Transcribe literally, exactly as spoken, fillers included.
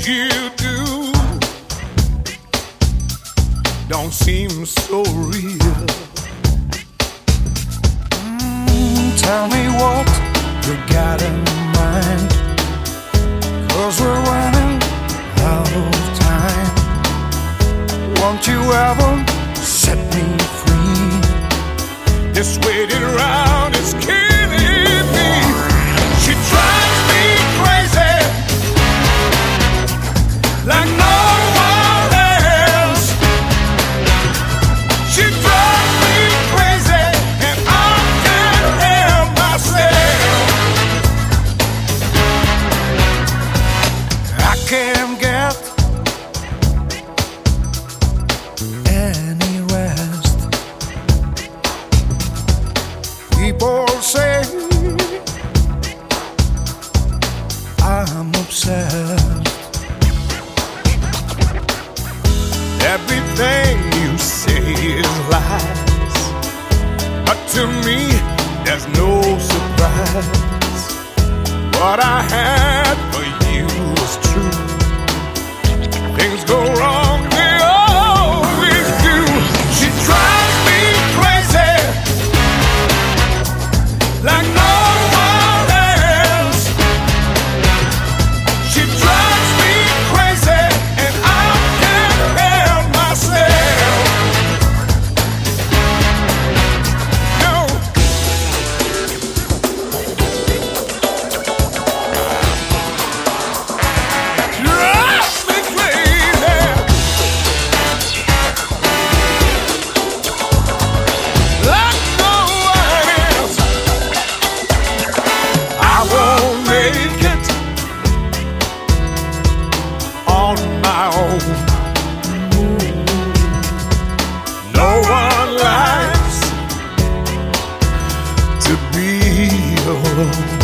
you do don't seem so real. Mm, tell me what you got in mind, 'cause we're running out of time. Won't you ever set me free? This waiting around is killing me. She drives me crazy like no one else. She drives me crazy and I can't help myself. I can't get any rest. People say I'm obsessed. Everything you say is lies, but to me there's no surprise. What I had for you is true. Things go wrong, they always do. She drives me crazy like no one else. She drives me crazy and I can't help myself. No. Drives me crazy like no one else. I won't make it on my own. No one likes to be alone.